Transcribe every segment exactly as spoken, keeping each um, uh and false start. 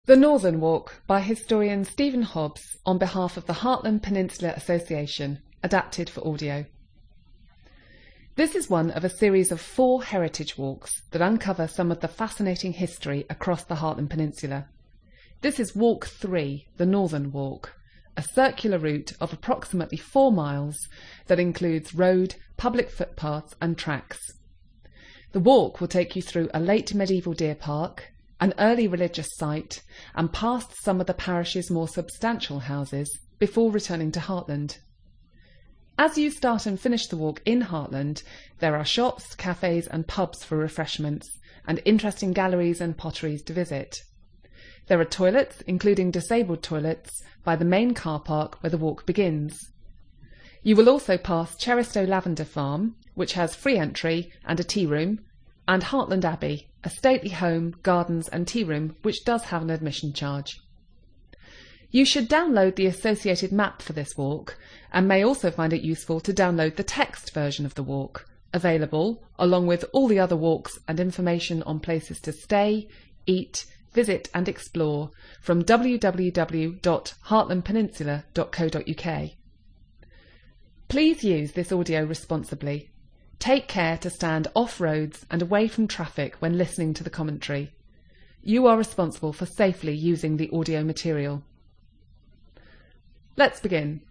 The Northern Walk by historian Stephen Hobbs on behalf of the Heartland Peninsula Association, adapted for audio. This is one of a series of four heritage walks that uncover some of the fascinating history across the Heartland Peninsula. This is Walk three, the Northern Walk, a circular route of approximately four miles that includes road, public footpaths and tracks. The walk will take you through a late medieval deer park, an early religious site, and past some of the parish's more substantial houses before returning to Heartland. As you start and finish the walk in Heartland, there are shops, cafes and pubs for refreshments, and interesting galleries and potteries to visit. There are toilets, including disabled toilets, by the main car park where the walk begins. You will also pass Cheristow Lavender Farm, which has free entry and a tea room, and Heartland Abbey, a stately home, gardens and tea room which does have an admission charge. You should download the associated map for this walk, and may also find it useful to download the text version of the walk, available along with all the other walks and information on places to stay, eat, visit and explore from w w w dot heartland peninsula dot co dot u k. Please use this audio responsibly. Take care to stand off roads and away from traffic when listening to the commentary. You are responsible for safely using the audio material. Let's begin.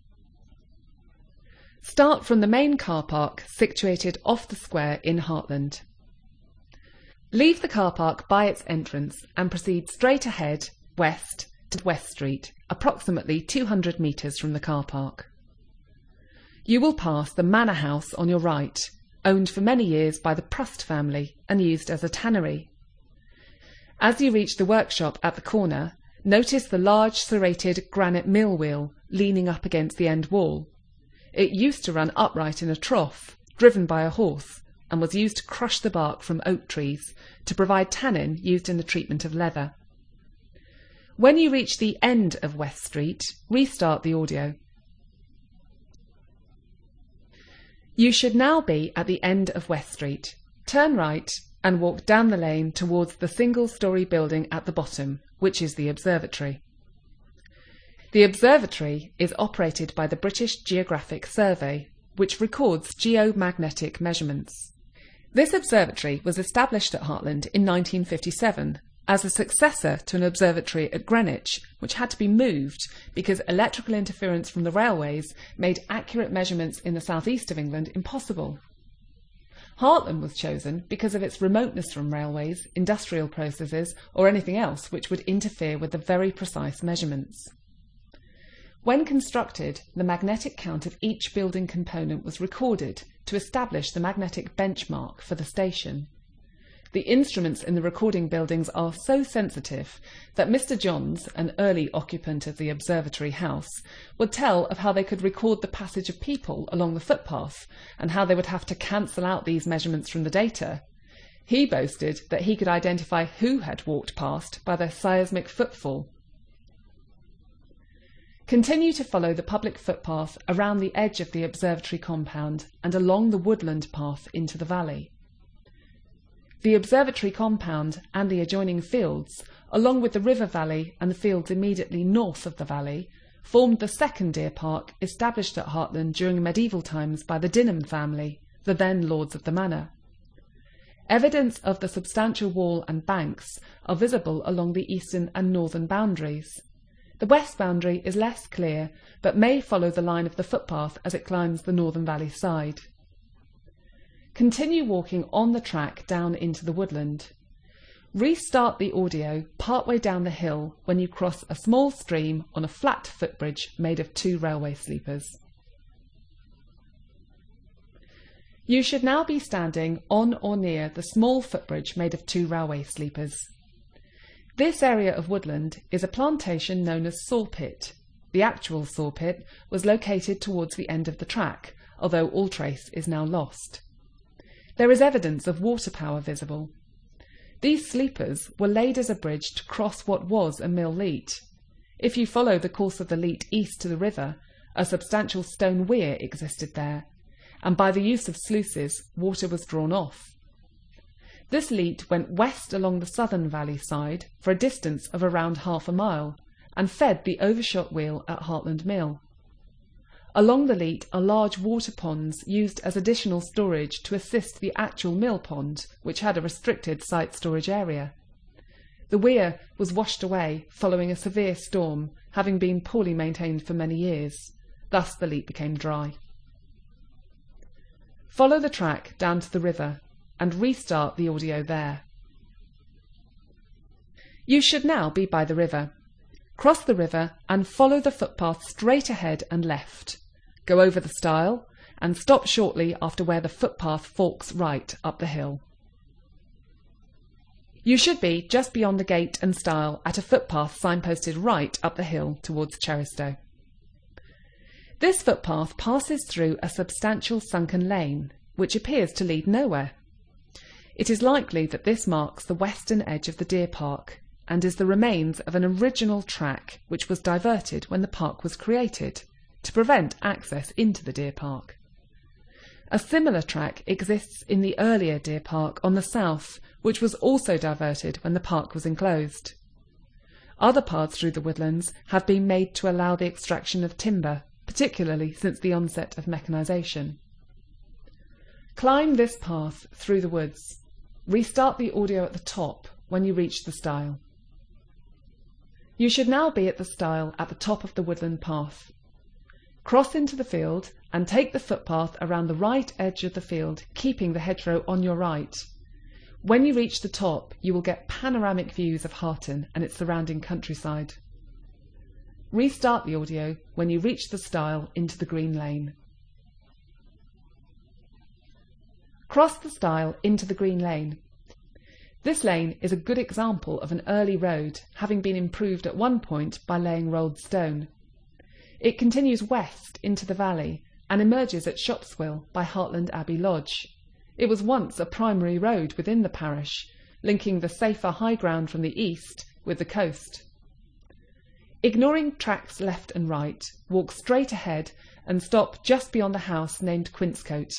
Start from the main car park situated off the square in Heartland. Leave the car park by its entrance and proceed straight ahead, west, to West Street, approximately two hundred metres from the car park. You will pass the Manor House on your right, owned for many years by the Prust family and used as a tannery. As you reach the workshop at the corner, notice the large serrated granite mill wheel leaning up against the end wall. It used to run upright in a trough, driven by a horse, and was used to crush the bark from oak trees to provide tannin used in the treatment of leather. When you reach the end of West Street, restart the audio. You should now be at the end of West Street. Turn right and walk down the lane towards the single-storey building at the bottom, which is the observatory. The observatory is operated by the British Geographic Survey, which records geomagnetic measurements. This observatory was established at Heartland in nineteen fifty-seven as a successor to an observatory at Greenwich, which had to be moved because electrical interference from the railways made accurate measurements in the southeast of England impossible. Heartland was chosen because of its remoteness from railways, industrial processes, or anything else which would interfere with the very precise measurements. When constructed, the magnetic count of each building component was recorded to establish the magnetic benchmark for the station. The instruments in the recording buildings are so sensitive that Mister Johns, an early occupant of the observatory house, would tell of how they could record the passage of people along the footpath and how they would have to cancel out these measurements from the data. He boasted that he could identify who had walked past by their seismic footfall. Continue to follow the public footpath around the edge of the observatory compound and along the woodland path into the valley. The observatory compound and the adjoining fields, along with the river valley and the fields immediately north of the valley, formed the second deer park established at Heartland during medieval times by the Dinham family, the then lords of the manor. Evidence of the substantial wall and banks are visible along the eastern and northern boundaries. The west boundary is less clear, but may follow the line of the footpath as it climbs the northern valley side. Continue walking on the track down into the woodland. Restart the audio partway down the hill when you cross a small stream on a flat footbridge made of two railway sleepers. You should now be standing on or near the small footbridge made of two railway sleepers. This area of woodland is a plantation known as Sawpit. The actual Sawpit was located towards the end of the track, although all trace is now lost. There is evidence of water power visible. These sleepers were laid as a bridge to cross what was a mill leat. If you follow the course of the leat east to the river, a substantial stone weir existed there, and by the use of sluices, water was drawn off. This leat went west along the southern valley side for a distance of around half a mile and fed the Overshot wheel at Hartland Mill. Along the leat are large water ponds used as additional storage to assist the actual mill pond, which had a restricted site storage area. The weir was washed away following a severe storm, having been poorly maintained for many years. Thus the leat became dry. Follow the track down to the river and restart the audio there. You should now be by the river. Cross the river and follow the footpath straight ahead and left. Go over the stile and stop shortly after where the footpath forks right up the hill. You should be just beyond the gate and stile at a footpath signposted right up the hill towards Cheristow. This footpath passes through a substantial sunken lane, which appears to lead nowhere. It is likely that this marks the western edge of the deer park and is the remains of an original track which was diverted when the park was created to prevent access into the deer park. A similar track exists in the earlier deer park on the south, which was also diverted when the park was enclosed. Other paths through the woodlands have been made to allow the extraction of timber, particularly since the onset of mechanisation. Climb this path through the woods. Restart the audio at the top when you reach the stile. You should now be at the stile at the top of the woodland path. Cross into the field and take the footpath around the right edge of the field, keeping the hedgerow on your right. When you reach the top, you will get panoramic views of Harton and its surrounding countryside. Restart the audio when you reach the stile into the green lane. Cross the stile into the green lane. This lane is a good example of an early road, having been improved at one point by laying rolled stone. It continues west into the valley and emerges at Shopswell by Hartland Abbey Lodge. It was once a primary road within the parish, linking the safer high ground from the east with the coast. Ignoring tracks left and right, walk straight ahead and stop just beyond a house named Quinscote.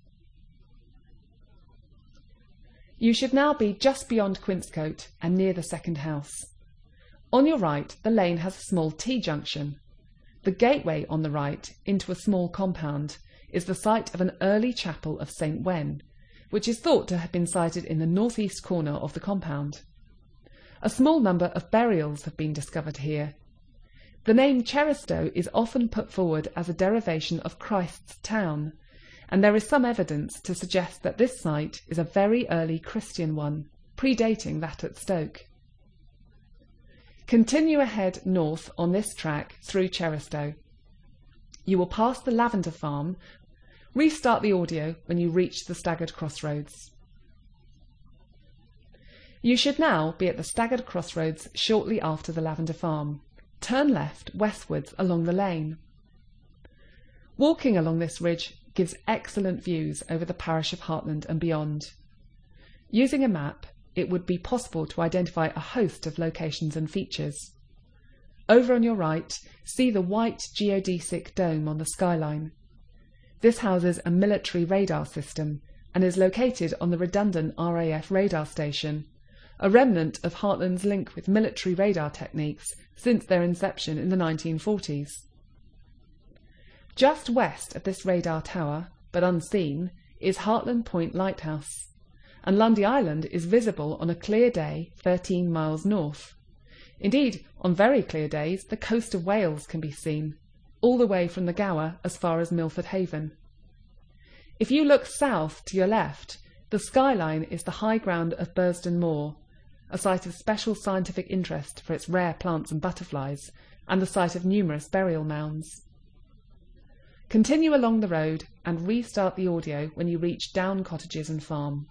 You should now be just beyond Quinscote and near the second house. On your right, the lane has a small T-junction. The gateway on the right, into a small compound, is the site of an early chapel of Saint Wen, which is thought to have been sited in the northeast corner of the compound. A small number of burials have been discovered here. The name Cheristow is often put forward as a derivation of Christ's Town, and there is some evidence to suggest that this site is a very early Christian one, predating that at Stoke. Continue ahead north on this track through Cheristow. You will pass the lavender farm. Restart the audio when you reach the staggered crossroads. You should now be at the staggered crossroads shortly after the lavender farm. Turn left westwards along the lane. Walking along this ridge gives excellent views over the parish of Hartland and beyond. Using a map, it would be possible to identify a host of locations and features. Over on your right, see the white geodesic dome on the skyline. This houses a military radar system and is located on the redundant R A F radar station, a remnant of Hartland's link with military radar techniques since their inception in the nineteen forties. Just west of this radar tower, but unseen, is Hartland Point Lighthouse, and Lundy Island is visible on a clear day thirteen miles north. Indeed, on very clear days, the coast of Wales can be seen, all the way from the Gower as far as Milford Haven. If you look south to your left, the skyline is the high ground of Burston Moor, a site of special scientific interest for its rare plants and butterflies, and the site of numerous burial mounds. Continue along the road and restart the audio when you reach Down Cottages and Farm.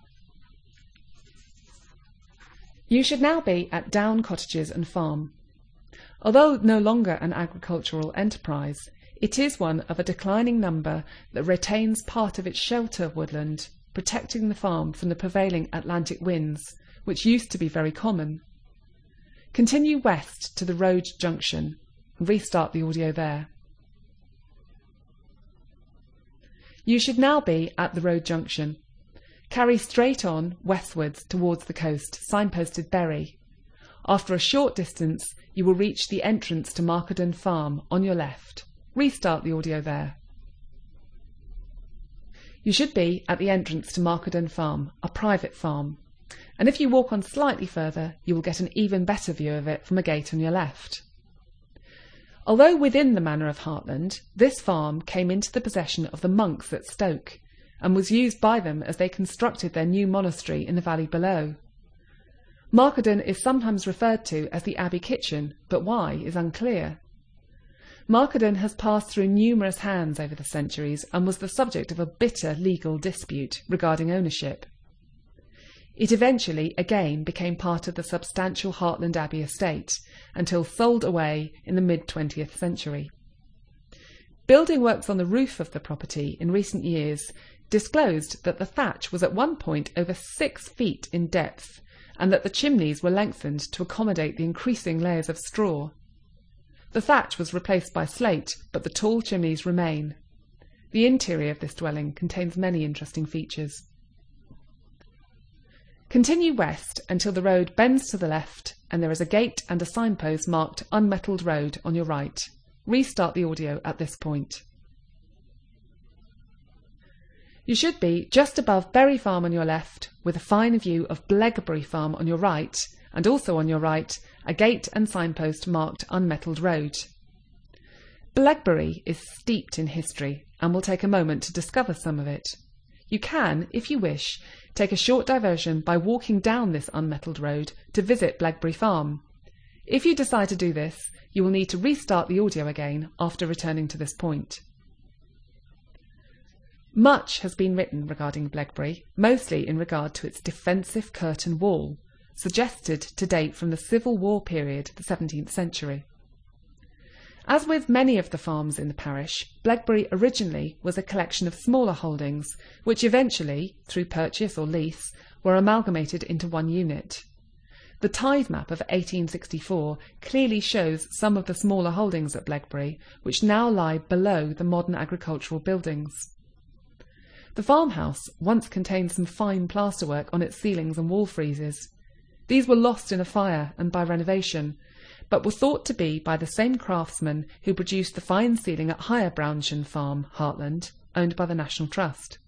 You should now be at Down Cottages and Farm. Although no longer an agricultural enterprise, it is one of a declining number that retains part of its shelter woodland, protecting the farm from the prevailing Atlantic winds, which used to be very common. Continue west to the road junction and restart the audio there. You should now be at the road junction. Carry straight on westwards towards the coast, signposted Bury. After a short distance, you will reach the entrance to Markerdon Farm on your left. Restart the audio there. You should be at the entrance to Markerdon Farm, a private farm, and if you walk on slightly further, you will get an even better view of it from a gate on your left. Although within the Manor of Hartland, this farm came into the possession of the monks at Stoke, and was used by them as they constructed their new monastery in the valley below. Markerdon is sometimes referred to as the Abbey Kitchen, but why is unclear. Markerdon has passed through numerous hands over the centuries and was the subject of a bitter legal dispute regarding ownership. It eventually again became part of the substantial Hartland Abbey estate until sold away in the mid-twentieth century. Building works on the roof of the property in recent years disclosed that the thatch was at one point over six feet in depth and that the chimneys were lengthened to accommodate the increasing layers of straw. The thatch was replaced by slate, but the tall chimneys remain. The interior of this dwelling contains many interesting features. Continue west until the road bends to the left and there is a gate and a signpost marked Unmetalled Road on your right. Restart the audio at this point. You should be just above Bury Farm on your left, with a fine view of Blegbury Farm on your right, and also on your right, a gate and signpost marked Unmetalled Road. Blegbury is steeped in history, and we'll take a moment to discover some of it. You can, if you wish, take a short diversion by walking down this unmetalled road to visit Blegbury Farm. If you decide to do this, you will need to restart the audio again after returning to this point. Much has been written regarding Blegbury, mostly in regard to its defensive curtain wall, suggested to date from the Civil War period, the seventeenth century. As with many of the farms in the parish, Blegbury originally was a collection of smaller holdings, which eventually, through purchase or lease, were amalgamated into one unit. The tithe map of eighteen sixty-four clearly shows some of the smaller holdings at Blegbury, which now lie below the modern agricultural buildings. The farmhouse once contained some fine plasterwork on its ceilings and wall friezes. These were lost in a fire and by renovation, but were thought to be by the same craftsman who produced the fine ceiling at Higher Brownshire Farm, Hartland, owned by the National Trust.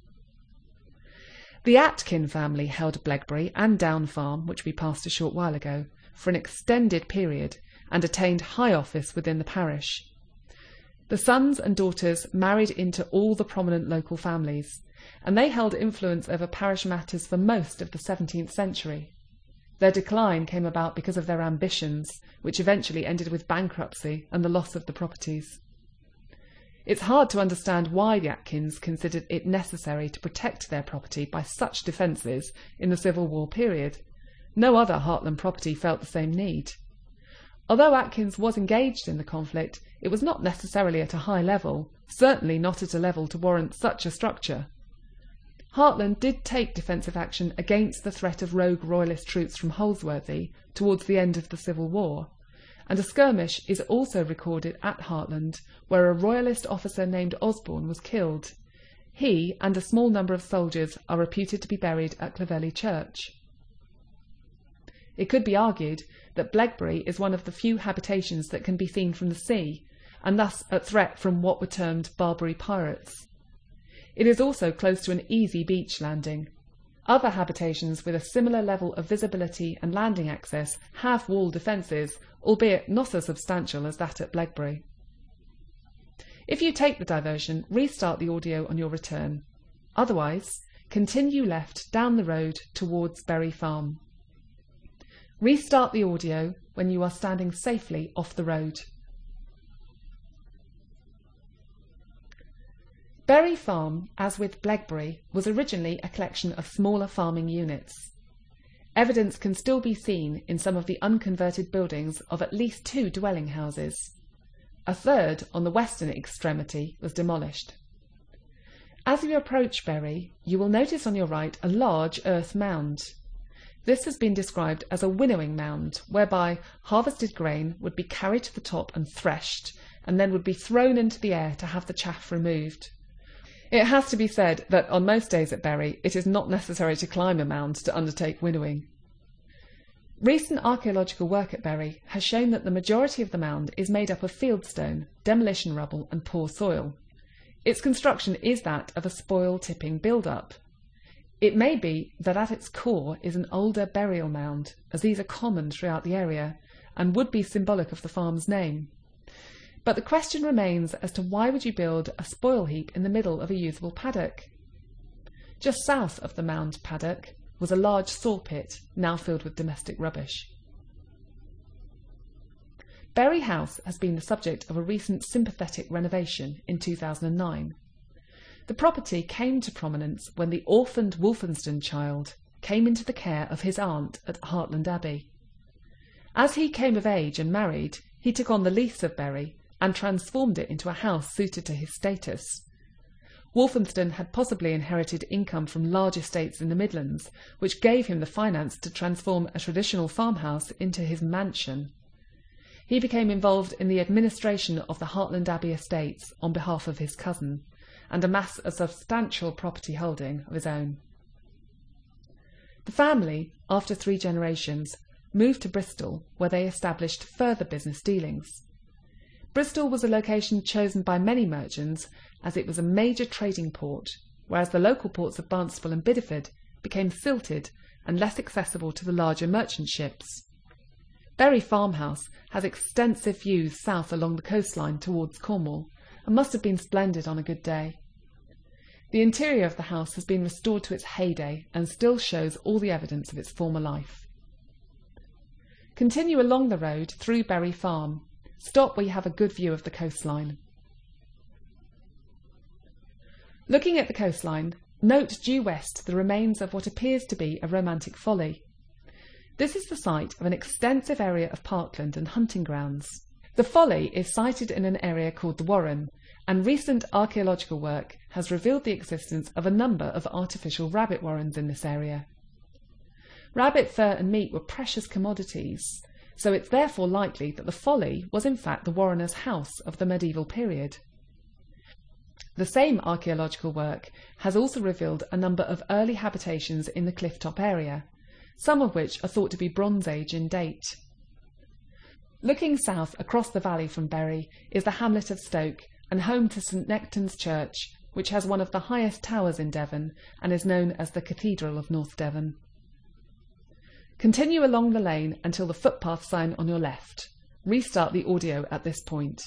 The Atkin family held Blegbury and Down Farm, which we passed a short while ago, for an extended period and attained high office within the parish. The sons and daughters married into all the prominent local families, and they held influence over parish matters for most of the seventeenth century. Their decline came about because of their ambitions, which eventually ended with bankruptcy and the loss of the properties. It's hard to understand why the Atkins considered it necessary to protect their property by such defences in the Civil War period. No other Hartland property felt the same need. Although Atkins was engaged in the conflict, it was not necessarily at a high level, certainly not at a level to warrant such a structure. Hartland did take defensive action against the threat of rogue royalist troops from Holsworthy towards the end of the Civil War, and a skirmish is also recorded at Hartland where a royalist officer named Osborne was killed. He and a small number of soldiers are reputed to be buried at Clovelly Church. It could be argued that Blegbury is one of the few habitations that can be seen from the sea, and thus at threat from what were termed Barbary pirates. It is also close to an easy beach landing. Other habitations with a similar level of visibility and landing access have wall defences, albeit not as substantial as that at Blegbury. If you take the diversion, restart the audio on your return. Otherwise, continue left down the road towards Bury Farm. Restart the audio when you are standing safely off the road. Bury Farm, as with Blegbury, was originally a collection of smaller farming units. Evidence can still be seen in some of the unconverted buildings of at least two dwelling houses. A third, on the western extremity, was demolished. As you approach Bury, you will notice on your right a large earth mound. This has been described as a winnowing mound, whereby harvested grain would be carried to the top and threshed, and then would be thrown into the air to have the chaff removed. It has to be said that on most days at Bury it is not necessary to climb a mound to undertake winnowing. Recent archaeological work at Bury has shown that the majority of the mound is made up of fieldstone, demolition rubble and poor soil. Its construction is that of a spoil-tipping build-up. It may be that at its core is an older burial mound, as these are common throughout the area and would be symbolic of the farm's name. But the question remains as to why would you build a spoil heap in the middle of a usable paddock? Just south of the mound paddock was a large saw pit, now filled with domestic rubbish. Bury House has been the subject of a recent sympathetic renovation in two thousand nine. The property came to prominence when the orphaned Wolfenston child came into the care of his aunt at Hartland Abbey. As he came of age and married, he took on the lease of Bury and transformed it into a house suited to his status. Wolfenston had possibly inherited income from large estates in the Midlands, which gave him the finance to transform a traditional farmhouse into his mansion. He became involved in the administration of the Hartland Abbey estates on behalf of his cousin, and amassed a substantial property holding of his own. The family, after three generations, moved to Bristol, where they established further business dealings. Bristol was a location chosen by many merchants as it was a major trading port, whereas the local ports of Barnstaple and Bideford became silted and less accessible to the larger merchant ships. Bury Farmhouse has extensive views south along the coastline towards Cornwall and must have been splendid on a good day. The interior of the house has been restored to its heyday and still shows all the evidence of its former life. Continue along the road through Bury Farm. Stop where you have a good view of the coastline. Looking at the coastline, note due west the remains of what appears to be a romantic folly. This is the site of an extensive area of parkland and hunting grounds. The folly is sited in an area called the Warren, and recent archaeological work has revealed the existence of a number of artificial rabbit warrens in this area. Rabbit fur and meat were precious commodities, so it's therefore likely that the folly was in fact the warrener's house of the medieval period. The same archaeological work has also revealed a number of early habitations in the clifftop area, some of which are thought to be Bronze Age in date. Looking south across the valley from Bury is the hamlet of Stoke and home to St Nectan's Church, which has one of the highest towers in Devon and is known as the Cathedral of North Devon. Continue along the lane until the footpath sign on your left. Restart the audio at this point.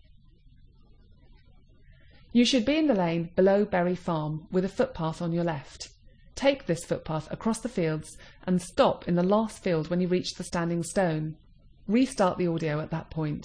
You should be in the lane below Bury Farm with a footpath on your left. Take this footpath across the fields and stop in the last field when you reach the standing stone. Restart the audio at that point.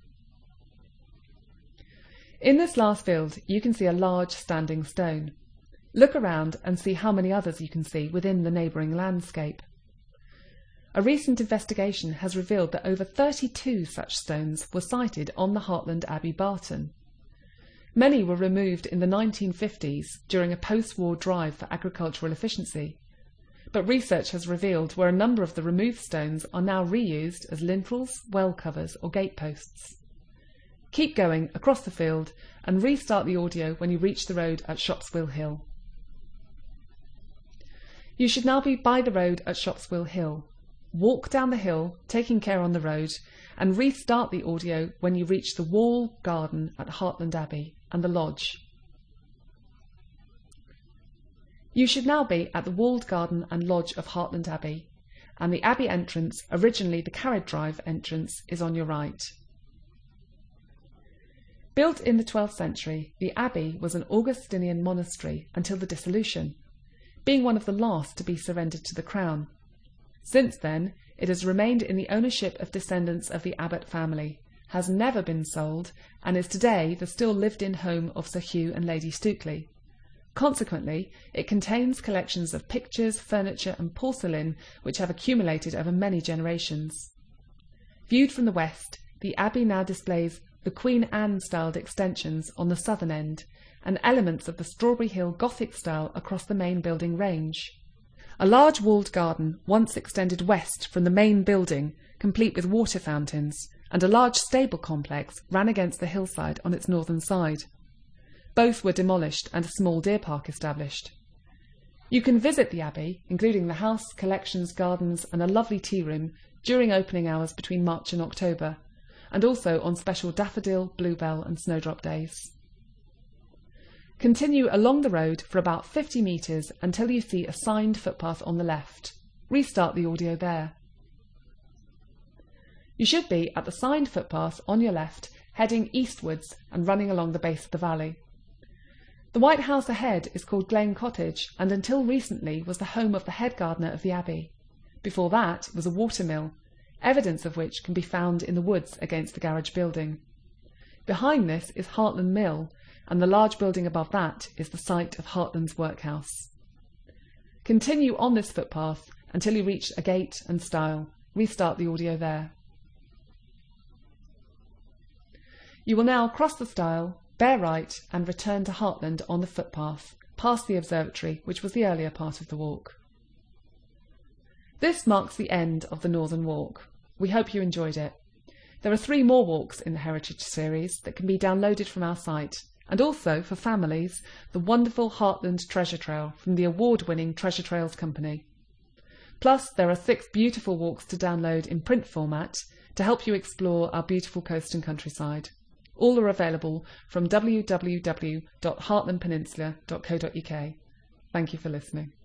In this last field you can see a large standing stone. Look around and see how many others you can see within the neighbouring landscape. A recent investigation has revealed that over thirty-two such stones were sighted on the Hartland Abbey Barton. Many were removed in the nineteen fifties during a post-war drive for agricultural efficiency, but research has revealed where a number of the removed stones are now reused as lintels, well covers or gateposts. Keep going across the field and restart the audio when you reach the road at Shopswell Hill. You should now be by the road at Shopswell Hill. Walk down the hill, taking care on the road, and restart the audio when you reach the wall garden at Hartland Abbey and the lodge. You should now be at the walled garden and lodge of Hartland Abbey, and the Abbey entrance, originally the Carriage Drive entrance, is on your right. Built in the twelfth century, the Abbey was an Augustinian monastery until the dissolution, being one of the last to be surrendered to the Crown. Since then, it has remained in the ownership of descendants of the Abbot family, has never been sold, and is today the still lived-in home of Sir Hugh and Lady Stukely. Consequently, it contains collections of pictures, furniture and porcelain which have accumulated over many generations. Viewed from the west, the Abbey now displays the Queen Anne-styled extensions on the southern end, and elements of the Strawberry Hill Gothic style across the main building range. A large walled garden once extended west from the main building, complete with water fountains, and a large stable complex ran against the hillside on its northern side. Both were demolished and a small deer park established. You can visit the Abbey, including the house, collections, gardens and a lovely tea room, during opening hours between March and October, and also on special daffodil, bluebell and snowdrop days. Continue along the road for about fifty metres until you see a signed footpath on the left. Restart the audio there. You should be at the signed footpath on your left, heading eastwards and running along the base of the valley. The white house ahead is called Glen Cottage and until recently was the home of the head gardener of the Abbey. Before that was a watermill, evidence of which can be found in the woods against the garage building. Behind this is Hartland Mill, and the large building above that is the site of Hartland's workhouse. Continue on this footpath until you reach a gate and stile. Restart the audio there. You will now cross the stile, bear right and return to Hartland on the footpath, past the observatory, which was the earlier part of the walk. This marks the end of the Northern Walk. We hope you enjoyed it. There are three more walks in the Heritage series that can be downloaded from our site, and also, for families, the wonderful Hartland Treasure Trail from the award-winning Treasure Trails company. Plus, there are six beautiful walks to download in print format to help you explore our beautiful coast and countryside. All are available from w w w dot hartland peninsula dot co dot u k. Thank you for listening.